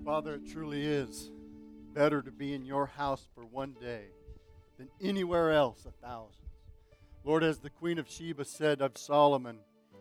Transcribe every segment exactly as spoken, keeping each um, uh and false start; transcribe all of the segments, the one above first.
Father, it truly is better to be in your house for one day than anywhere else a thousand. Lord, as the Queen of Sheba said of Solomon,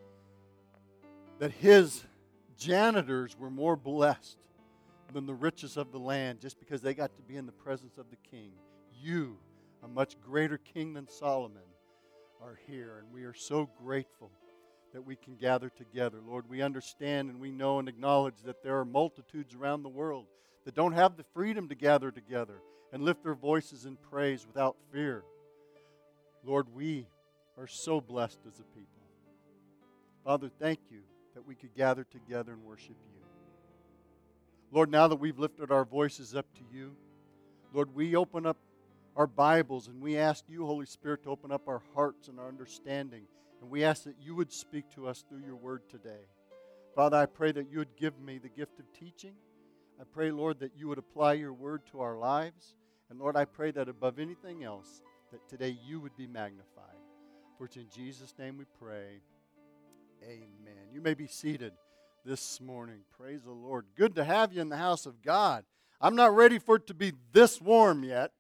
that his janitors were more blessed than the riches of the land just because they got to be in the presence of the king. You, a much greater king than Solomon, are here, and we are so grateful that we can gather together. Lord, we understand and we know and acknowledge that there are multitudes around the world that don't have the freedom to gather together and lift their voices in praise without fear. Lord, we are so blessed as a people. Father, thank you that we could gather together and worship you. Lord, now that we've lifted our voices up to you, Lord, we open up our Bibles and we ask you, Holy Spirit, to open up our hearts and our understanding. And we ask that you would speak to us through your word today. Father, I pray that you would give me the gift of teaching. I pray, Lord, that you would apply your word to our lives. And Lord, I pray that above anything else, that today you would be magnified. For it's in Jesus' name we pray. Amen. You may be seated this morning. Praise the Lord. Good to have you in the house of God. I'm not ready for it to be this warm yet.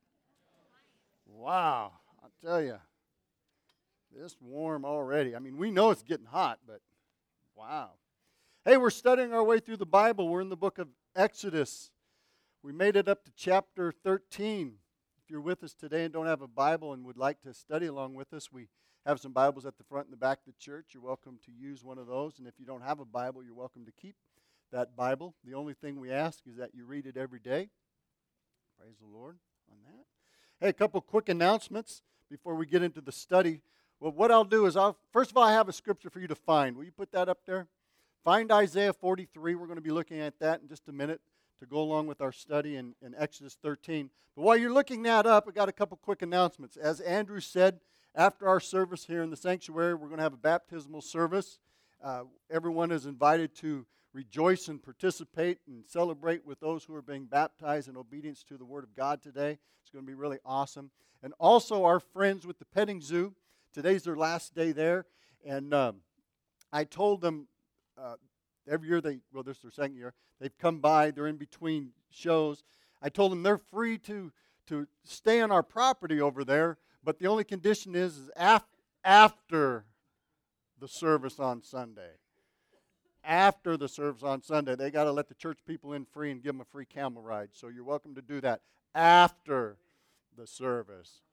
Wow. I'll tell you. This warm already. I mean, we know it's getting hot, but wow. Hey, we're studying our way through the Bible. We're in the book of Exodus. We made it up to chapter thirteen. If you're with us today and don't have a Bible and would like to study along with us, we have some Bibles at the front and the back of the church. You're welcome to use one of those. And if you don't have a Bible, you're welcome to keep that Bible. The only thing we ask is that you read it every day. Praise the Lord on that. Hey, a couple quick announcements before we get into the study. Well, what I'll do is, I'll first of all, I have a scripture for you to find. Will you put that up there? Find Isaiah forty-three. We're going to be looking at that in just a minute to go along with our study in, in Exodus thirteen. But while you're looking that up, I got a couple quick announcements. As Andrew said, after our service here in the sanctuary, we're going to have a baptismal service. Uh, everyone is invited to rejoice and participate and celebrate with those who are being baptized in obedience to the Word of God today. It's going to be really awesome. And also our friends with the petting zoo. Today's their last day there, and um, I told them uh, every year they, well, this is their second year, they've come by, they're in between shows. I told them they're free to to stay on our property over there, but the only condition is, is af- after the service on Sunday. After the service on Sunday, they got to let the church people in free and give them a free camel ride. So you're welcome to do that after the service.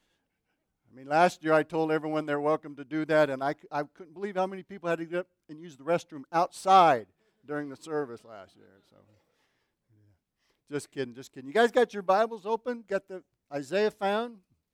I mean, last year I told everyone they're welcome to do that, and I, I couldn't believe how many people had to get up and use the restroom outside during the service last year. So, yeah. Just kidding, just kidding. You guys got your Bibles open? Got the Isaiah found?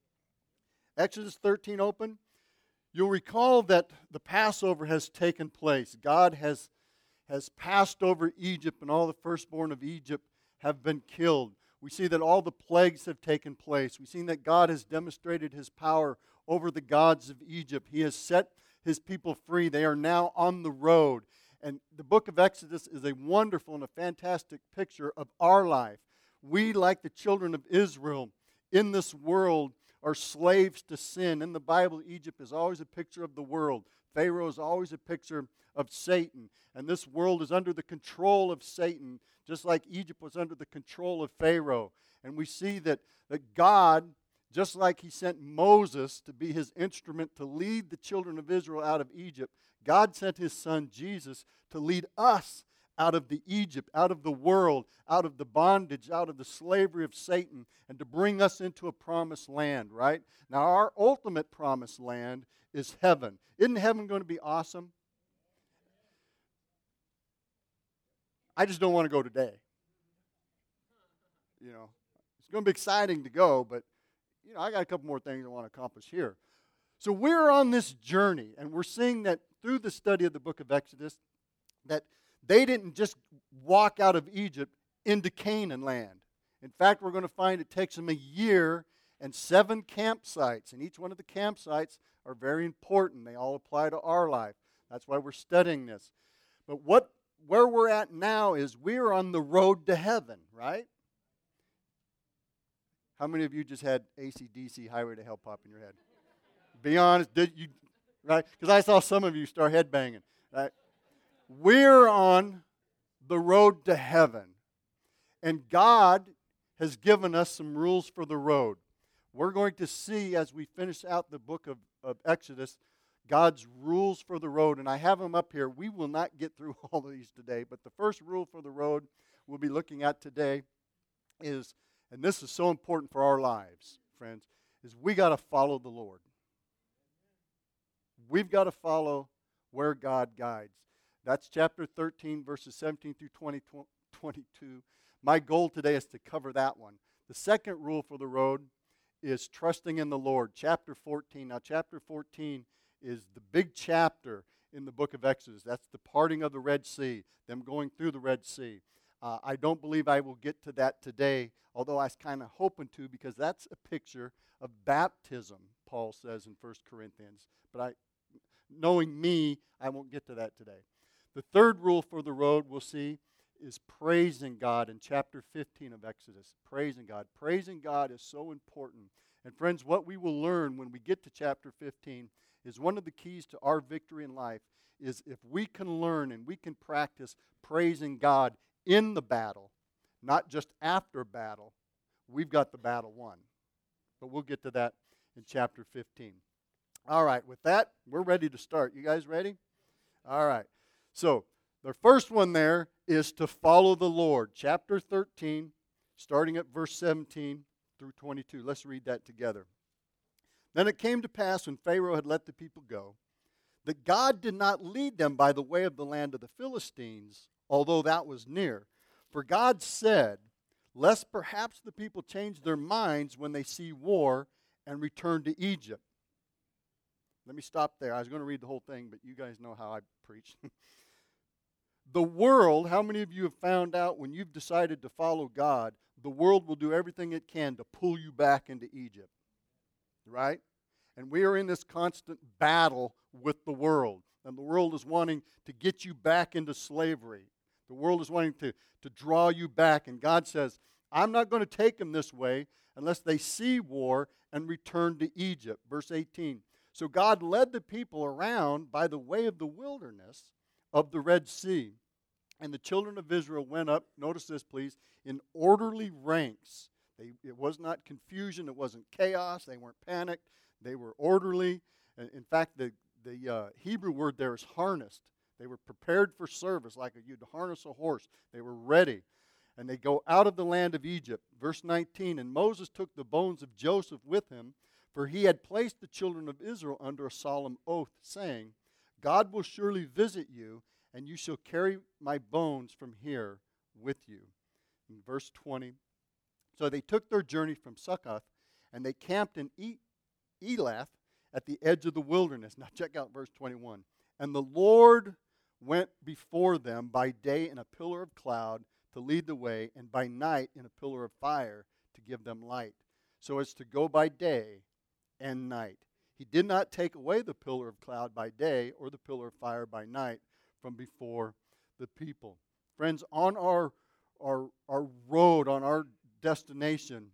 Exodus thirteen open? You'll recall that the Passover has taken place. God has, has passed over Egypt, and all the firstborn of Egypt have been killed. We see that all the plagues have taken place. We've seen that God has demonstrated his power over the gods of Egypt. He has set his people free. They are now on the road. And the book of Exodus is a wonderful and a fantastic picture of our life. We, like the children of Israel, in this world are slaves to sin. In the Bible, Egypt is always a picture of the world. Pharaoh is always a picture of Satan. And this world is under the control of Satan, just like Egypt was under the control of Pharaoh. And we see that, that God, just like he sent Moses to be his instrument to lead the children of Israel out of Egypt, God sent his son Jesus to lead us out of the Egypt, out of the world, out of the bondage, out of the slavery of Satan, and to bring us into a promised land, right? Now, our ultimate promised land is heaven. Isn't heaven going to be awesome? I just don't want to go today. You know, it's going to be exciting to go, but, you know, I got a couple more things I want to accomplish here. So we're on this journey, and we're seeing that through the study of the book of Exodus, that they didn't just walk out of Egypt into Canaan land. In fact, we're going to find it takes them a year and seven campsites, and each one of the campsites are very important. They all apply to our life. That's why we're studying this. But what where we're at now is we're on the road to heaven, right? How many of you just had A C D C, Highway to Hell, pop in your head? Be honest, did you, right? Because I saw some of you start headbanging, right? We're on the road to heaven. And God has given us some rules for the road. We're going to see as we finish out the book of, of Exodus, God's rules for the road. And I have them up here. We will not get through all of these today, but the first rule for the road we'll be looking at today is, and this is so important for our lives, friends, is we got to follow the Lord. We've got to follow where God guides. That's chapter thirteen, verses seventeen through twenty, twenty-two. My goal today is to cover that one. The second rule for the road is trusting in the Lord. Chapter fourteen. Now, chapter fourteen is the big chapter in the book of Exodus. That's the parting of the Red Sea, them going through the Red Sea. Uh, I don't believe I will get to that today, although I was kind of hoping to, because that's a picture of baptism, Paul says in First Corinthians. But I, knowing me, I won't get to that today. The third rule for the road we'll see is praising God in chapter fifteen of Exodus. Praising God. Praising God is so important. And friends, what we will learn when we get to chapter fifteen is one of the keys to our victory in life is if we can learn and we can practice praising God in the battle, not just after battle, we've got the battle won. But we'll get to that in chapter fifteen. All right, with that, we're ready to start. You guys ready? All right. So, the first one there is to follow the Lord. Chapter thirteen, starting at verse seventeen through twenty-two. Let's read that together. Then it came to pass when Pharaoh had let the people go, that God did not lead them by the way of the land of the Philistines, although that was near. For God said, lest perhaps the people change their minds when they see war and return to Egypt. Let me stop there. I was going to read the whole thing, but you guys know how I preach. The world, how many of you have found out when you've decided to follow God, the world will do everything it can to pull you back into Egypt, right? And we are in this constant battle with the world. And the world is wanting to get you back into slavery. The world is wanting to, to draw you back. And God says, I'm not going to take them this way unless they see war and return to Egypt. Verse eighteen. So God led the people around by the way of the wilderness of the Red Sea. And the children of Israel went up, notice this please, in orderly ranks. They, it was not confusion. It wasn't chaos. They weren't panicked. They were orderly. In fact, the, the uh, Hebrew word there is harnessed. They were prepared for service, like you'd harness a horse. They were ready. And they go out of the land of Egypt. Verse nineteen, and Moses took the bones of Joseph with him, for he had placed the children of Israel under a solemn oath, saying, God will surely visit you, and you shall carry my bones from here with you. In verse twenty, so they took their journey from Succoth, and they camped in e- Elath at the edge of the wilderness. Now check out verse twenty-one. And the Lord went before them by day in a pillar of cloud to lead the way, and by night in a pillar of fire to give them light, so as to go by day and night. He did not take away the pillar of cloud by day or the pillar of fire by night from before the people. Friends, on our, our, our road, on our destination,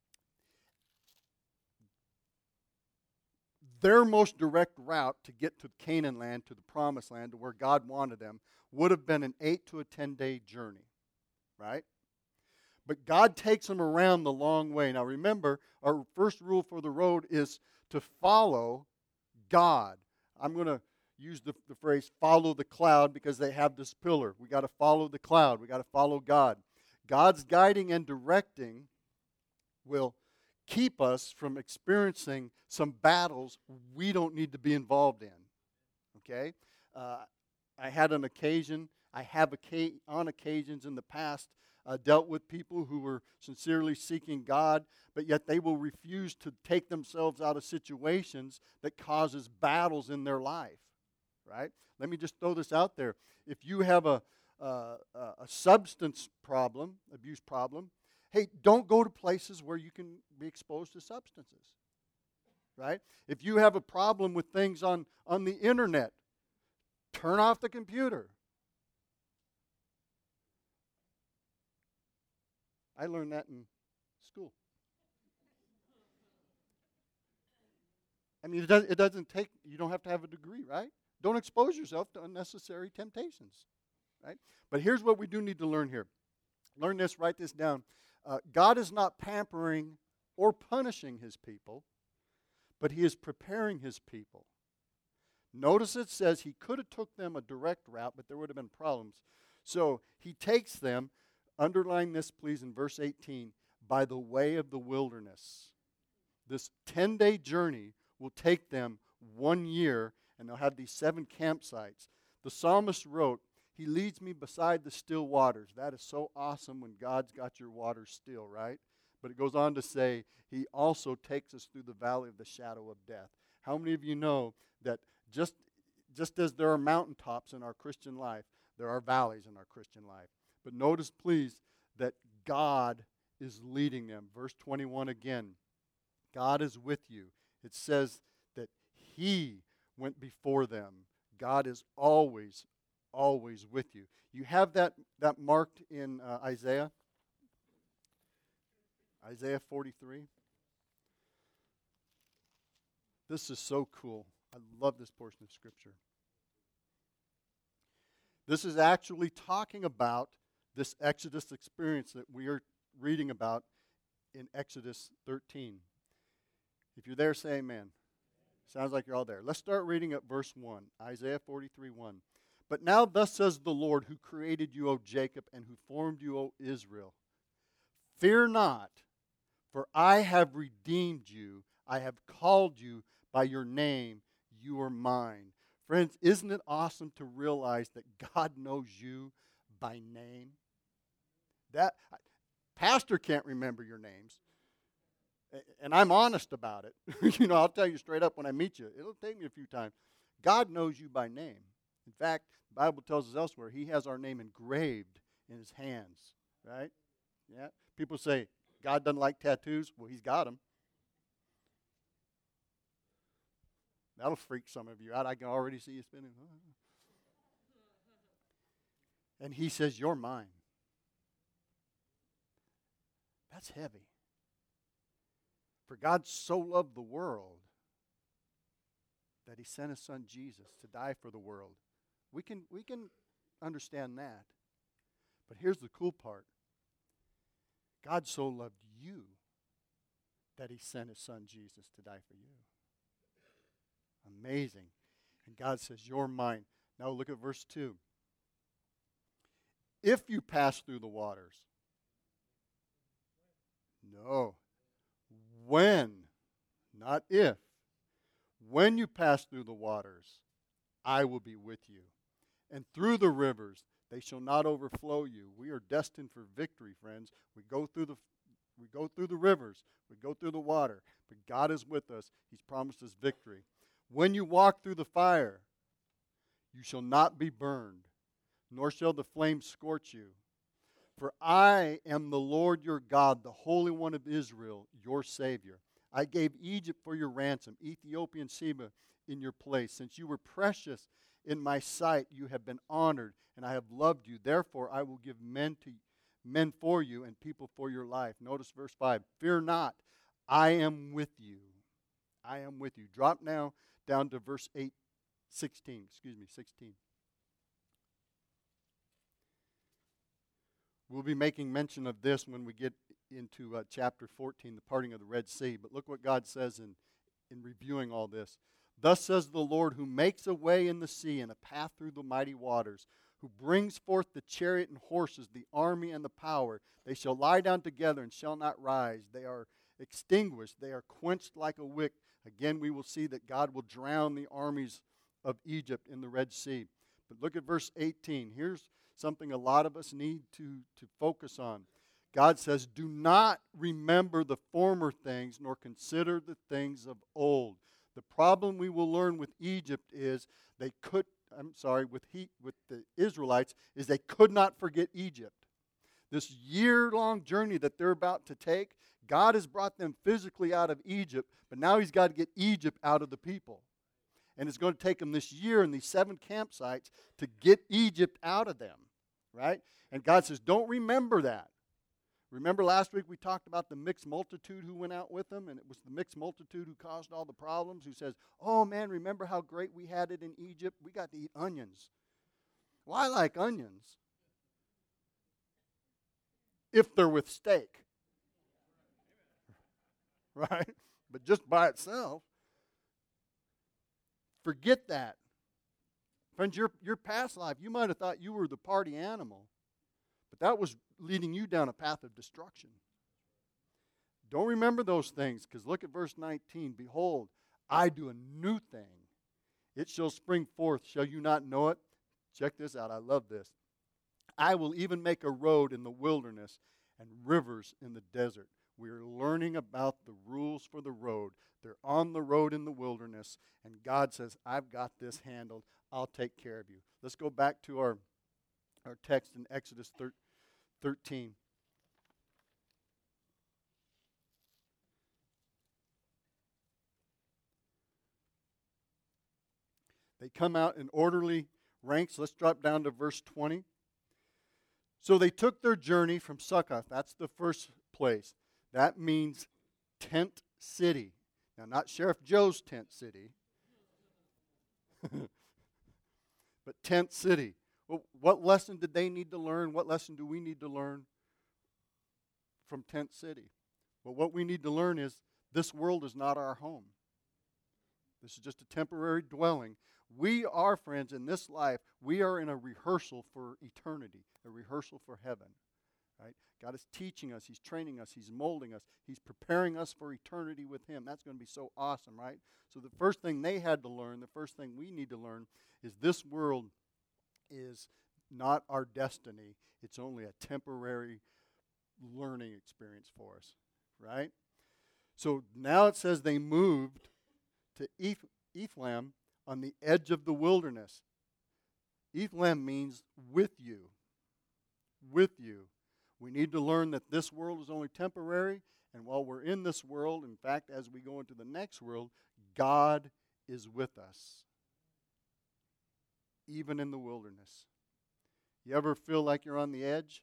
their most direct route to get to Canaan land, to the promised land, to where God wanted them, would have been an eight to a ten-day journey, right? But God takes them around the long way. Now remember, our first rule for the road is to follow God. I'm going to use the, the phrase follow the cloud because they have this pillar. We got to follow the cloud. We got to follow God. God's guiding and directing will keep us from experiencing some battles we don't need to be involved in. Okay? Uh, I had an occasion, I have oca- on occasions in the past uh, dealt with people who were sincerely seeking God, but yet they will refuse to take themselves out of situations that causes battles in their life. Right? Let me just throw this out there. If you have a, uh, a substance problem, abuse problem, hey, don't go to places where you can be exposed to substances. Right? If you have a problem with things on, on the internet, turn off the computer. I learned that in school. I mean, it, does, it doesn't take, you don't have to have a degree, right? Don't expose yourself to unnecessary temptations, right? But here's what we do need to learn here. Learn this, write this down. Uh, God is not pampering or punishing his people, but he is preparing his people. Notice it says he could have took them a direct route, but there would have been problems. So he takes them, underline this please in verse eighteen, by the way of the wilderness. This ten-day journey will take them one year, and they'll have these seven campsites. The psalmist wrote, he leads me beside the still waters. That is so awesome when God's got your waters still, right? But it goes on to say, he also takes us through the valley of the shadow of death. How many of you know that just, just as there are mountaintops in our Christian life, there are valleys in our Christian life? But notice, please, that God is leading them. Verse twenty-one again, God is with you. It says that he went before them. God is always, always with you. You have that, that marked in uh, Isaiah? Isaiah forty-three. This is so cool. I love this portion of Scripture. This is actually talking about this Exodus experience that we are reading about in Exodus thirteen. If you're there, say amen. Sounds like you're all there. Let's start reading at verse one. Isaiah forty-three, one. But now thus says the Lord, who created you, O Jacob, and who formed you, O Israel. Fear not, for I have redeemed you. I have called you by your name. You are mine. Friends, isn't it awesome to realize that God knows you by name? That pastor can't remember your names. And I'm honest about it. You know, I'll tell you straight up when I meet you. It'll take me a few times. God knows you by name. In fact, the Bible tells us elsewhere, he has our name engraved in his hands. Right? Yeah. People say, God doesn't like tattoos. Well, he's got them. That'll freak some of you out. I can already see you spinning. And he says, you're mine. That's heavy. For God so loved the world that he sent his son Jesus to die for the world. We can, we can understand that. But here's the cool part. God so loved you that he sent his son Jesus to die for you. Amazing. And God says, you're mine. Now look at verse two. If you pass through the waters. No. When, not if. When you pass through the waters, I will be with you. And through the rivers, they shall not overflow you. We are destined for victory, friends. We go through the we go through the rivers, we go through the water, but God is with us. He's promised us victory. When you walk through the fire, you shall not be burned, nor shall the flames scorch you. For I am the Lord your God, the Holy One of Israel, your Savior. I gave Egypt for your ransom, Ethiopia and Seba in your place. Since you were precious in my sight, you have been honored, and I have loved you. Therefore, I will give men to men for you and people for your life. Notice verse five. Fear not, I am with you. I am with you. Drop now down to verse eight, sixteen. Excuse me, sixteen. We'll be making mention of this when we get into uh, chapter fourteen, the parting of the Red Sea. But look what God says in, in reviewing all this. Thus says the Lord, who makes a way in the sea and a path through the mighty waters, who brings forth the chariot and horses, the army and the power. They shall lie down together and shall not rise. They are extinguished. They are quenched like a wick. Again, we will see that God will drown the armies of Egypt in the Red Sea. But look at verse eighteen. Here's something a lot of us need to, to focus on. God says, do not remember the former things, nor consider the things of old. The problem we will learn with Egypt is they could, I'm sorry, with he, with the Israelites, is they could not forget Egypt. This year-long journey that they're about to take, God has brought them physically out of Egypt, but now he's got to get Egypt out of the people. And it's going to take them this year in these seven campsites to get Egypt out of them, right? And God says, don't remember that. Remember last week we talked about the mixed multitude who went out with them, and it was the mixed multitude who caused all the problems, who says, oh man, remember how great we had it in Egypt? We got to eat onions. Well, I like onions. if they're with steak. Right? But just by itself, forget that. Friends, your, your past life, you might have thought you were the party animal, but that was leading you down a path of destruction. Don't remember those things, because look at verse nineteen. Behold, I do a new thing. It shall spring forth. Shall you not know it? Check this out. I love this. I will even make a road in the wilderness and rivers in the desert. We are learning about the rules for the road. They're on the road in the wilderness, and God says, I've got this handled. I'll take care of you. Let's go back to our, our text in Exodus thirteen. They come out in orderly ranks. Let's drop down to verse twenty. So they took their journey from Succoth. That's the first place. That means tent city. Now, not Sheriff Joe's tent city, but tent city. Well, what lesson did they need to learn? What lesson do we need to learn from tent city? Well, what we need to learn is this world is not our home. This is just a temporary dwelling. We are, friends, in this life, we are in a rehearsal for eternity, a rehearsal for heaven. Right? God is teaching us. He's training us. He's molding us. He's preparing us for eternity with Him. That's going to be so awesome, right? So the first thing they had to learn, the first thing we need to learn, is this world is not our destiny. It's only a temporary learning experience for us, right? So now it says they moved to Eph- Ephraim on the edge of the wilderness. Ephraim means with you. With you. We need to learn that this world is only temporary, and while we're in this world, in fact, as we go into the next world, God is with us, even in the wilderness. You ever feel like you're on the edge?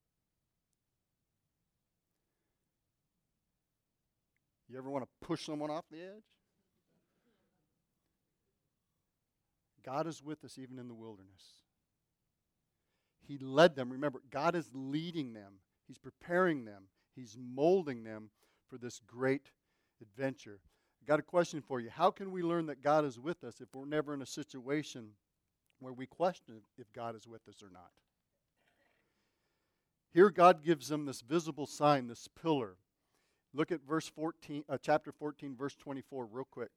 You ever want to push someone off the edge? God is with us even in the wilderness. He led them. Remember, God is leading them. He's preparing them. He's molding them for this great adventure. I got a question for you. How can we learn that God is with us if we're never in a situation where we question if God is with us or not? Here God gives them this visible sign, this pillar. Look at verse fourteen, uh, chapter fourteen, verse twenty-four, real quick.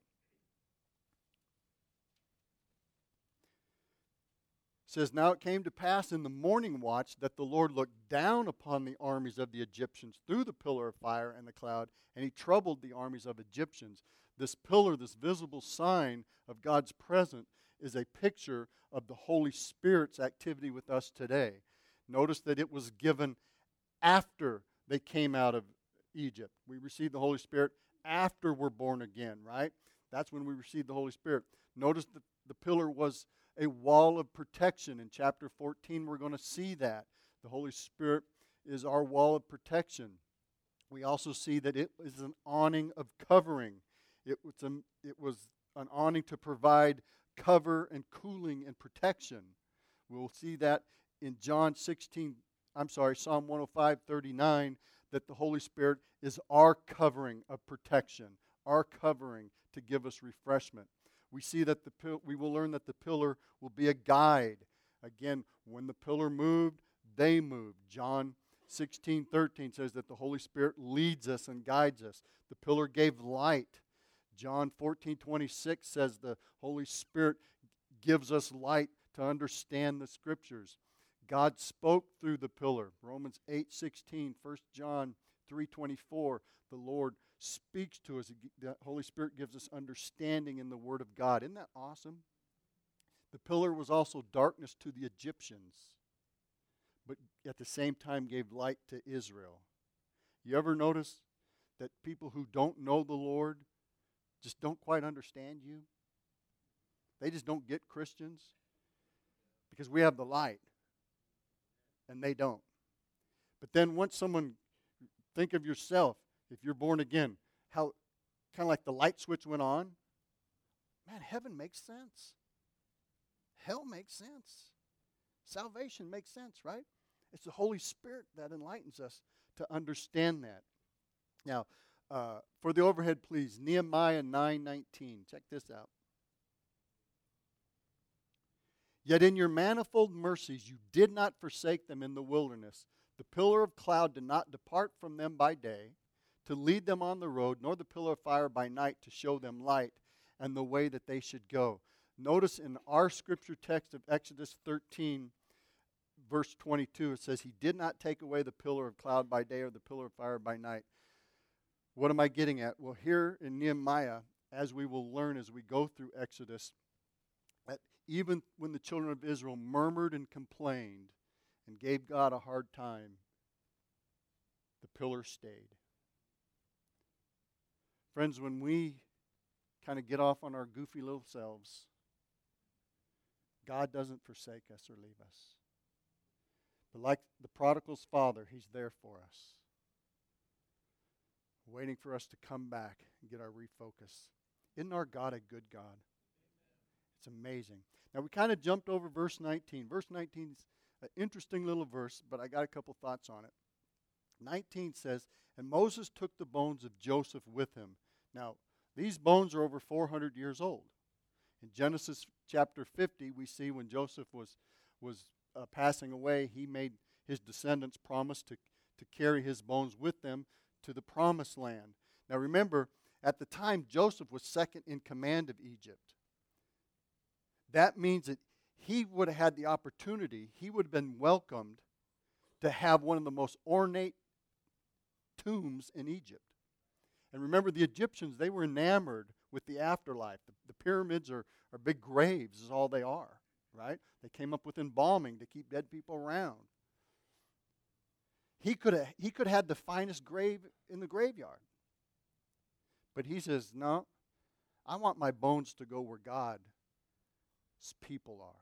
It says, now it came to pass in the morning watch that the Lord looked down upon the armies of the Egyptians through the pillar of fire and the cloud, and He troubled the armies of Egyptians. This pillar, this visible sign of God's presence, is a picture of the Holy Spirit's activity with us today. Notice that it was given after they came out of Egypt. We received the Holy Spirit after we're born again, right? That's when we received the Holy Spirit. Notice that the pillar was a wall of protection. In chapter fourteen, we're going to see that. The Holy Spirit is our wall of protection. We also see that it is an awning of covering. It was, a, it was an awning to provide cover and cooling and protection. We'll see that in John sixteen, I'm sorry, Psalm one oh five, thirty-nine, that the Holy Spirit is our covering of protection, our covering to give us refreshment. We see that the pil- we will learn that the pillar will be a guide. Again, when the pillar moved, they moved. John sixteen, thirteen says that the Holy Spirit leads us and guides us. The pillar gave light. John fourteen, twenty-six says the Holy Spirit gives us light to understand the Scriptures. God spoke through the pillar. Romans eight, sixteen, First John three, twenty-four, the Lord speaks to us. The Holy Spirit gives us understanding in the Word of God. Isn't that awesome? The pillar was also darkness to the Egyptians, but at the same time gave light to Israel. You ever notice that people who don't know the Lord just don't quite understand you? They just don't get Christians because we have the light and they don't. But then once someone, think of yourself, if you're born again, how kind of like the light switch went on. Man, heaven makes sense. Hell makes sense. Salvation makes sense, right? It's the Holy Spirit that enlightens us to understand that. Now, uh, for the overhead, please, Nehemiah nine nineteen. Check this out. Yet in your manifold mercies you did not forsake them in the wilderness. The pillar of cloud did not depart from them by day to lead them on the road, nor the pillar of fire by night to show them light and the way that they should go. Notice in our scripture text of Exodus thirteen, verse twenty-two, it says, He did not take away the pillar of cloud by day or the pillar of fire by night. What am I getting at? Well, here in Nehemiah, as we will learn as we go through Exodus, that even when the children of Israel murmured and complained and gave God a hard time, the pillar stayed. Friends, when we kind of get off on our goofy little selves, God doesn't forsake us or leave us. But like the prodigal's father, He's there for us, waiting for us to come back and get our refocus. Isn't our God a good God? It's amazing. Now, we kind of jumped over verse nineteen. Verse nineteen is an interesting little verse, but I got a couple thoughts on it. nineteen says, And Moses took the bones of Joseph with him. Now, these bones are over four hundred years old. In Genesis chapter fifty, we see when Joseph was, was uh, passing away, he made his descendants promise to, to carry his bones with them to the promised land. Now remember, at the time, Joseph was second in command of Egypt. That means that he would have had the opportunity, he would have been welcomed to have one of the most ornate tombs in Egypt. And remember, the Egyptians, they were enamored with the afterlife. The, the pyramids are, are big graves is all they are, right? They came up with embalming to keep dead people around. He could have he could have had the finest grave in the graveyard. But he says, no, I want my bones to go where God's people are.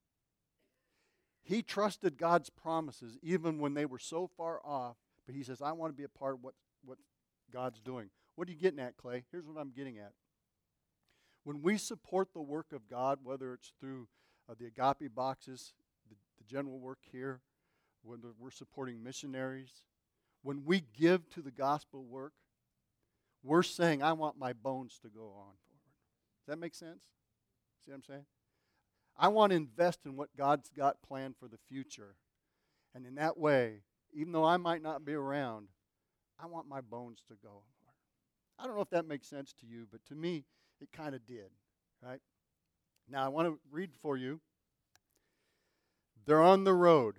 He trusted God's promises even when they were so far off, but he says, I want to be a part of what, what God's doing. What are you getting at, Clay? Here's what I'm getting at. When we support the work of God, whether it's through uh, the agape boxes, the, the general work here, when we're supporting missionaries, when we give to the gospel work, we're saying, I want my bones to go on forward. Does that make sense? See what I'm saying? I want to invest in what God's got planned for the future. And in that way, even though I might not be around, I want my bones to go. I don't know if that makes sense to you, but to me, it kind of did, right? Now, I want to read for you. They're on the road.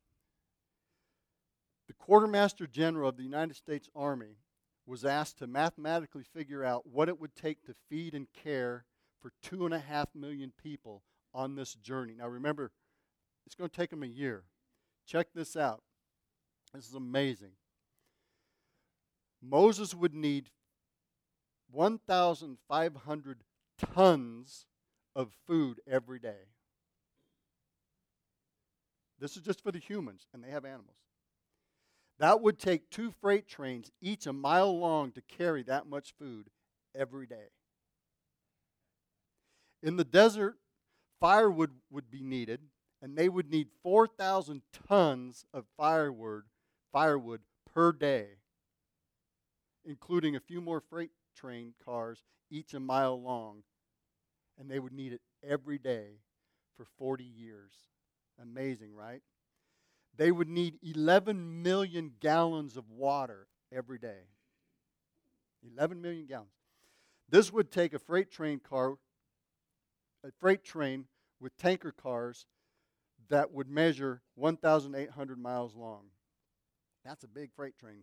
The Quartermaster General of the United States Army was asked to mathematically figure out what it would take to feed and care for two and a half million people on this journey. Now, remember, it's going to take them a year. Check this out. This is amazing. Moses would need one thousand five hundred tons of food every day. This is just for the humans, and they have animals. That would take two freight trains, each a mile long, to carry that much food every day. In the desert, firewood would be needed, and they would need four thousand tons of firewood, firewood per day, including a few more freight train cars, each a mile long. And they would need it every day for forty years. Amazing, right? They would need eleven million gallons of water every day. eleven million gallons. This would take a freight train car, a freight train with tanker cars that would measure one thousand eight hundred miles long. That's a big freight train.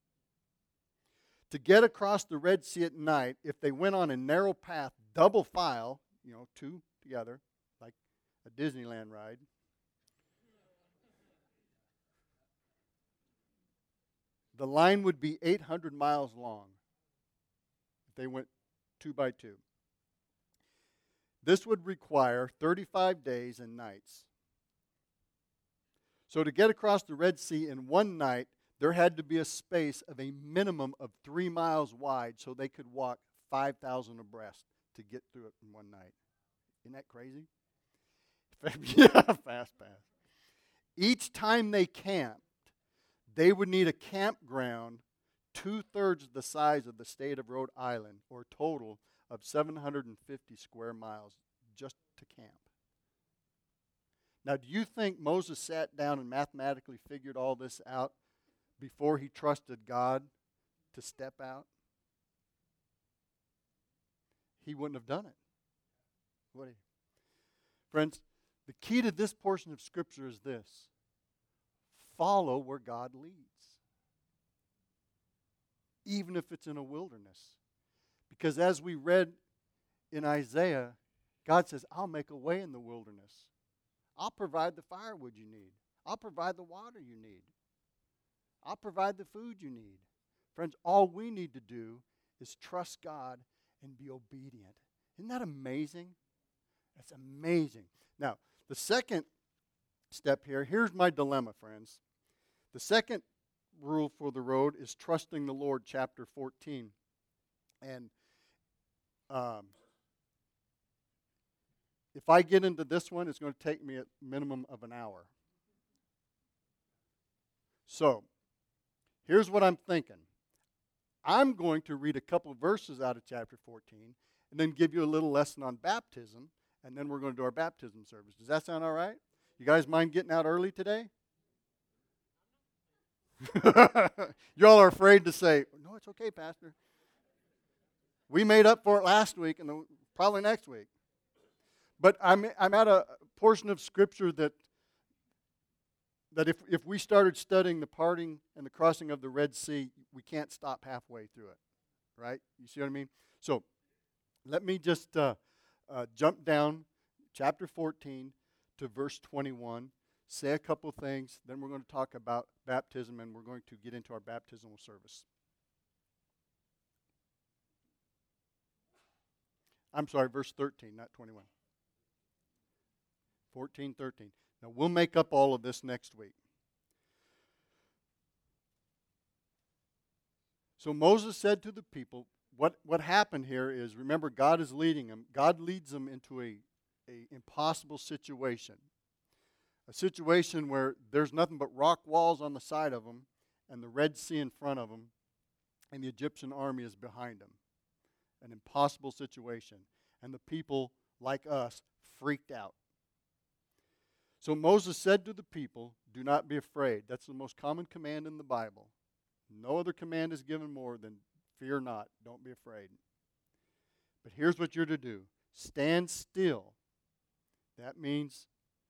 To get across the Red Sea at night, if they went on a narrow path, double file, you know, two together, like a Disneyland ride, the line would be eight hundred miles long if they went two by two. This would require thirty-five days and nights. So to get across the Red Sea in one night, there had to be a space of a minimum of three miles wide so they could walk five thousand abreast to get through it in one night. Isn't that crazy? Yeah, fast pass. Each time they camped, they would need a campground two-thirds the size of the state of Rhode Island, or a total of seven hundred fifty square miles just to camp. Now, do you think Moses sat down and mathematically figured all this out before he trusted God to step out? He wouldn't have done it. Would he? Friends, the key to this portion of Scripture is this: follow where God leads, even if it's in a wilderness. Because as we read in Isaiah, God says, I'll make a way in the wilderness. I'll provide the firewood you need. I'll provide the water you need. I'll provide the food you need. Friends, all we need to do is trust God and be obedient. Isn't that amazing? That's amazing. Now, the second step here, here's my dilemma, friends. The second rule for the road is trusting the Lord, chapter fourteen. And um, if I get into this one, it's going to take me a minimum of an hour. So, here's what I'm thinking. I'm going to read a couple of verses out of chapter fourteen and then give you a little lesson on baptism, and then we're going to do our baptism service. Does that sound all right? You guys mind getting out early today? You all are afraid to say, no, it's okay, Pastor. We made up for it last week and the, probably next week. But I'm I'm at a portion of Scripture that that if, if we started studying the parting and the crossing of the Red Sea, we can't stop halfway through it, right? You see what I mean? So let me just uh, uh, jump down chapter fourteen to verse twenty-one, say a couple things, then we're going to talk about baptism, and we're going to get into our baptismal service. I'm sorry, verse thirteen, not twenty-one. fourteen, thirteen. Now, we'll make up all of this next week. So Moses said to the people, what, what happened here is, remember, God is leading them. God leads them into a, a impossible situation. A situation where there's nothing but rock walls on the side of them and the Red Sea in front of them, and the Egyptian army is behind them. An impossible situation. And the people, like us, freaked out. So Moses said to the people, do not be afraid. That's the most common command in the Bible. No other command is given more than fear not, don't be afraid. But here's what you're to do. Stand still. That means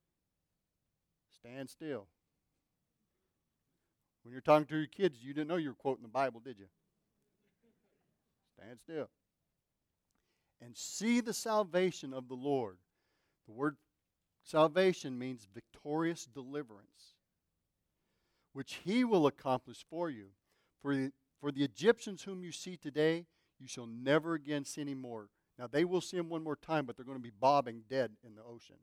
stand still. When you're talking to your kids, you didn't know you were quoting the Bible, did you? Stand still. And see the salvation of the Lord. The word salvation means victorious deliverance, which he will accomplish for you. For the, for the Egyptians whom you see today, you shall never again see any more. Now, they will see them one more time, but they're going to be bobbing dead in the ocean.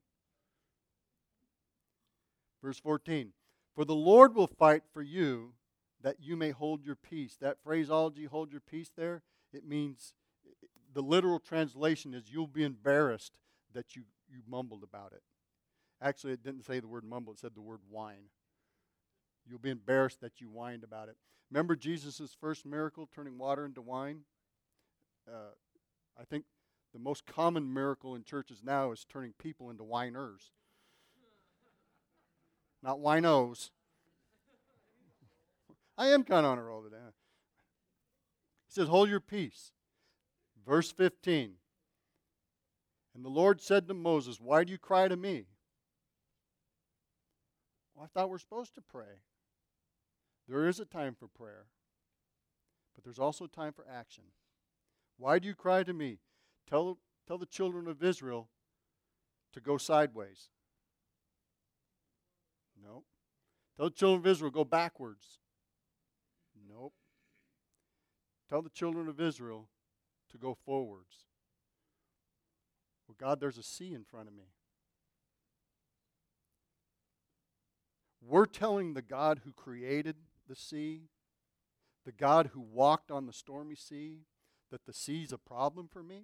Verse fourteen, for the Lord will fight for you that you may hold your peace. That phraseology, hold your peace there, it means, the literal translation is you'll be embarrassed that you, you mumbled about it. Actually, it didn't say the word mumble, it said the word whine. You'll be embarrassed that you whined about it. Remember Jesus' first miracle, turning water into wine? Uh, I think the most common miracle in churches now is turning people into whiners. Not winos. I am kind of on a roll today. He says, hold your peace. Verse fifteen. And the Lord said to Moses, why do you cry to me? Well, I thought we're supposed to pray. There is a time for prayer, but there's also time for action. Why do you cry to me? Tell, tell the children of Israel to go sideways. Nope. Tell the children of Israel go backwards. Nope. Tell the children of Israel to go forwards. Well, God, there's a sea in front of me. We're telling the God who created the sea, the God who walked on the stormy sea, that the sea's a problem for me.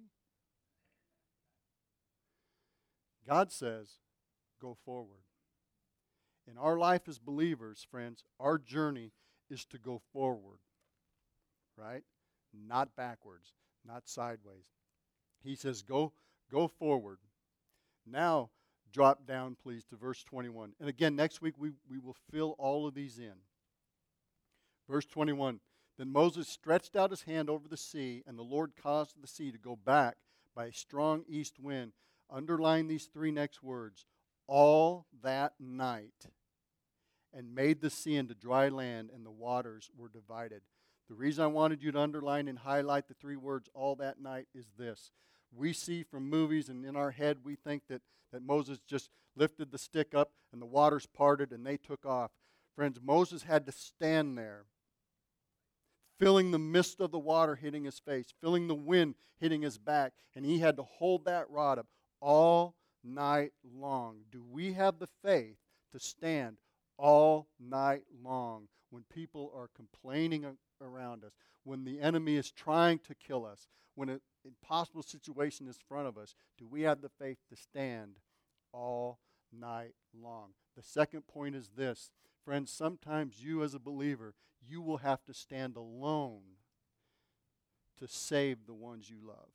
God says, go forward. In our life as believers, friends, our journey is to go forward, right? Not backwards, not sideways. He says, go, go forward. Now, drop down, please, to verse twenty-one. And again, next week we, we will fill all of these in. Verse twenty-one, then Moses stretched out his hand over the sea, and the Lord caused the sea to go back by a strong east wind. Underline these three next words. All that night, and made the sea into dry land, and the waters were divided. The reason I wanted you to underline and highlight the three words, all that night, is this. We see from movies, and in our head we think that, that Moses just lifted the stick up, and the waters parted, and they took off. Friends, Moses had to stand there, feeling the mist of the water hitting his face, feeling the wind hitting his back, and he had to hold that rod up all night long. Do we have the faith to stand all night long when people are complaining around us, when the enemy is trying to kill us, when an impossible situation is in front of us? Do we have the faith to stand all night long? The second point is this. Friends, sometimes you as a believer, you will have to stand alone to save the ones you love.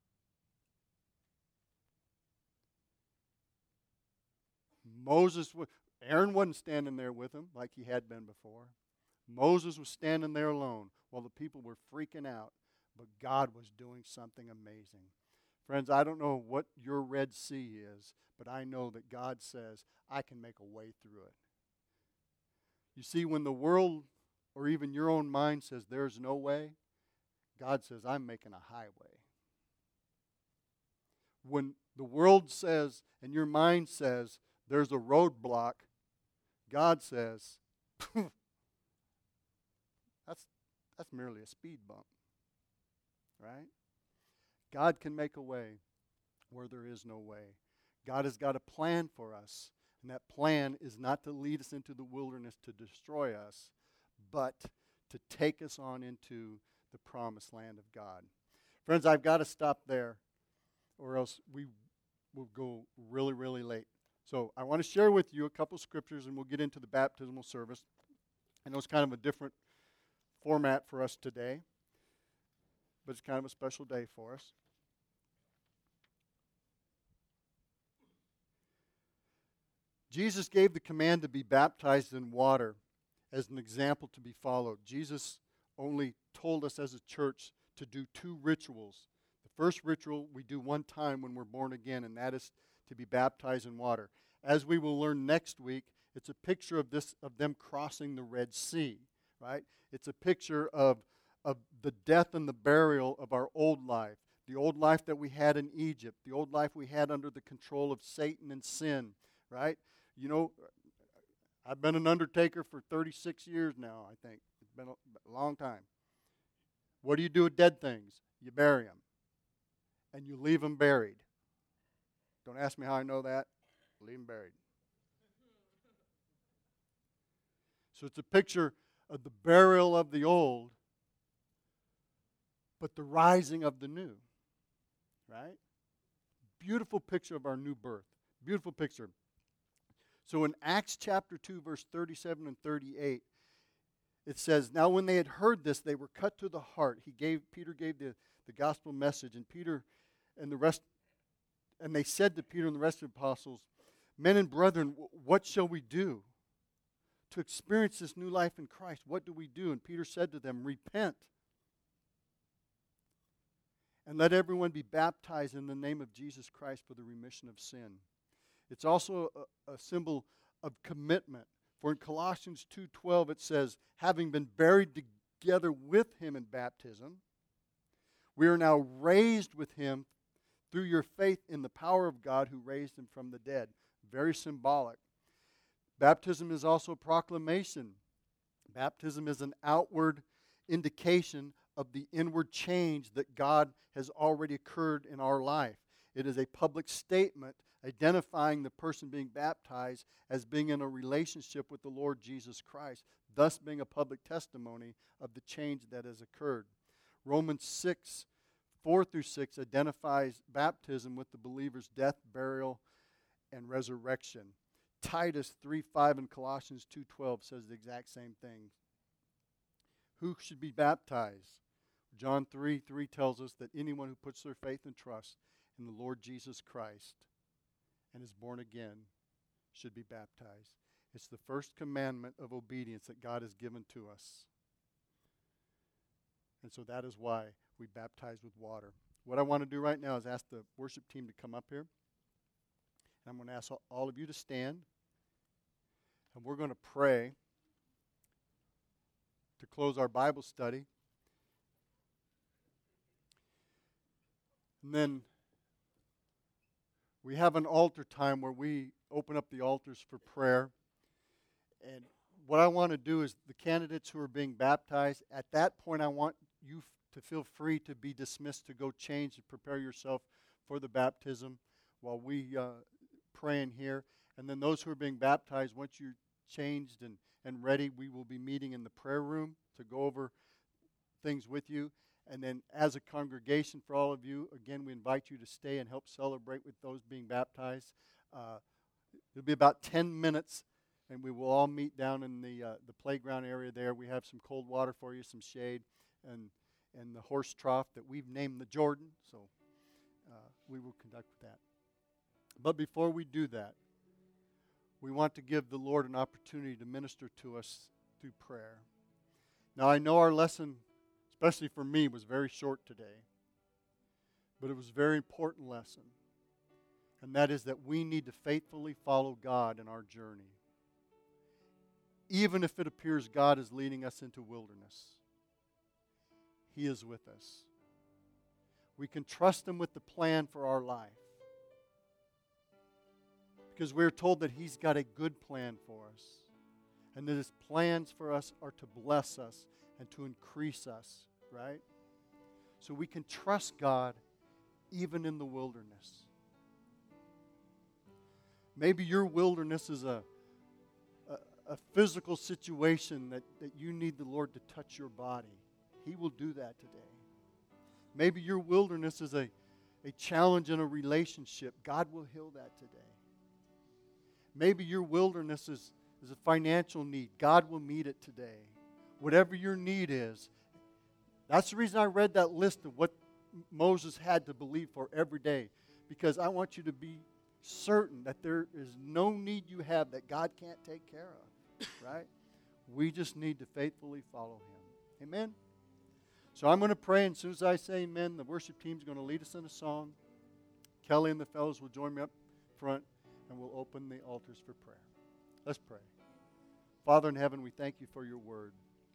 Moses, Aaron wasn't standing there with him like he had been before. Moses was standing there alone while the people were freaking out, but God was doing something amazing. Friends, I don't know what your Red Sea is, but I know that God says, I can make a way through it. You see, when the world or even your own mind says there's no way, God says, I'm making a highway. When the world says and your mind says there's a roadblock, God says, that's, that's merely a speed bump, right? God can make a way where there is no way. God has got a plan for us, and that plan is not to lead us into the wilderness to destroy us, but to take us on into the promised land of God. Friends, I've got to stop there, or else we will go really, really late. So I want to share with you a couple scriptures, and we'll get into the baptismal service. I know it's kind of a different format for us today, but it's kind of a special day for us. Jesus gave the command to be baptized in water as an example to be followed. Jesus only told us as a church to do two rituals. The first ritual we do one time when we're born again, and that is to be baptized in water. As we will learn next week, it's a picture of this of them crossing the Red Sea, right? It's a picture of, of the death and the burial of our old life, the old life that we had in Egypt, the old life we had under the control of Satan and sin, right? You know, I've been an undertaker for thirty-six years now, I think. It's been a long time. What do you do with dead things? You bury them. And you leave them buried. Don't ask me how I know that. Leave them buried. So it's a picture of the burial of the old, but the rising of the new. Right? Beautiful picture of our new birth. Beautiful picture. So in Acts chapter two, verse thirty-seven and thirty-eight, it says, now when they had heard this, they were cut to the heart. He gave, Peter gave the, the gospel message, and Peter and the rest, and they said to Peter and the rest of the apostles, men and brethren, what shall we do to experience this new life in Christ? What do we do? And Peter said to them, repent, and let everyone be baptized in the name of Jesus Christ for the remission of sin. It's also a, a symbol of commitment. For in Colossians two twelve it says, having been buried together with him in baptism, we are now raised with him through your faith in the power of God who raised him from the dead. Very symbolic. Baptism is also proclamation. Baptism is an outward indication of the inward change that God has already occurred in our life. It is a public statement identifying the person being baptized as being in a relationship with the Lord Jesus Christ, thus being a public testimony of the change that has occurred. Romans six, four through six identifies baptism with the believer's death, burial, and resurrection. Titus three five and Colossians two twelve says the exact same thing. Who should be baptized? John three three tells us that anyone who puts their faith and trust in the Lord Jesus Christ and is born again should be baptized. It's the first commandment of obedience that God has given to us. And so that is why we baptize with water. What I want to do right now is ask the worship team to come up here. And I'm going to ask all of you to stand. And we're going to pray to close our Bible study. And then we have an altar time where we open up the altars for prayer. And what I want to do is the candidates who are being baptized, at that point I want you f- to feel free to be dismissed to go change and prepare yourself for the baptism while we uh, pray in here. And then those who are being baptized, once you're changed and, and ready, we will be meeting in the prayer room to go over things with you. And then as a congregation for all of you, again, we invite you to stay and help celebrate with those being baptized. Uh, it'll be about ten minutes, and we will all meet down in the uh, the playground area there. We have some cold water for you, some shade, and and the horse trough that we've named the Jordan. So uh, we will conduct that. But before we do that, we want to give the Lord an opportunity to minister to us through prayer. Now, I know our lesson, especially for me, was very short today, but it was a very important lesson, and that is that we need to faithfully follow God in our journey, even if it appears God is leading us into wilderness. He is with us. We can trust Him with the plan for our life, because we're told that He's got a good plan for us, and that His plans for us are to bless us and to increase us, right? So we can trust God even in the wilderness. Maybe your wilderness is a, a, a physical situation that, that you need the Lord to touch your body. He will do that today. Maybe your wilderness is a, a challenge in a relationship. God will heal that today. Maybe your wilderness is, is a financial need. God will meet it today. Whatever your need is. That's the reason I read that list of what Moses had to believe for every day. Because I want you to be certain that there is no need you have that God can't take care of. Right? We just need to faithfully follow Him. Amen? So I'm going to pray, and as soon as I say amen, the worship team is going to lead us in a song. Kelly and the fellows will join me up front, and we'll open the altars for prayer. Let's pray. Father in heaven, we thank you for your word.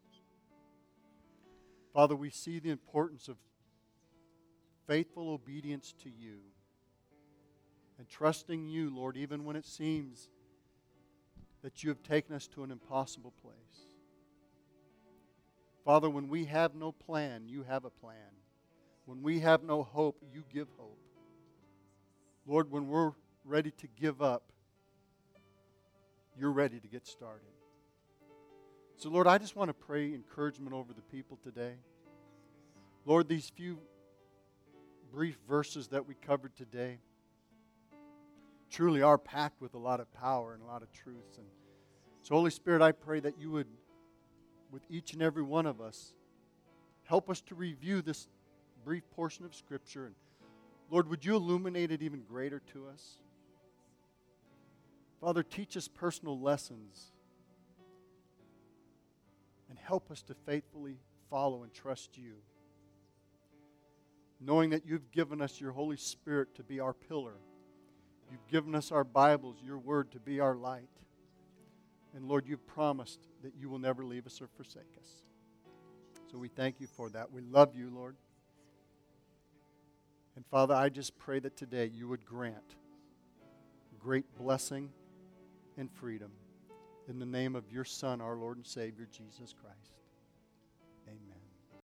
Father, we see the importance of faithful obedience to you and trusting you, Lord, even when it seems that you have taken us to an impossible place. Father, when we have no plan, you have a plan. When we have no hope, you give hope. Lord, when we're ready to give up, you're ready to get started. So, Lord, I just want to pray encouragement over the people today. Lord, these few brief verses that we covered today truly are packed with a lot of power and a lot of truths. And so, Holy Spirit, I pray that you would, with each and every one of us, help us to review this brief portion of Scripture. And Lord, would you illuminate it even greater to us? Father, teach us personal lessons and help us to faithfully follow and trust you, knowing that you've given us your Holy Spirit to be our pillar. You've given us our Bibles, your word, to be our light. And Lord, you've promised that you will never leave us or forsake us. So we thank you for that. We love you, Lord. And Father, I just pray that today you would grant great blessing and freedom in the name of your Son, our Lord and Savior, Jesus Christ.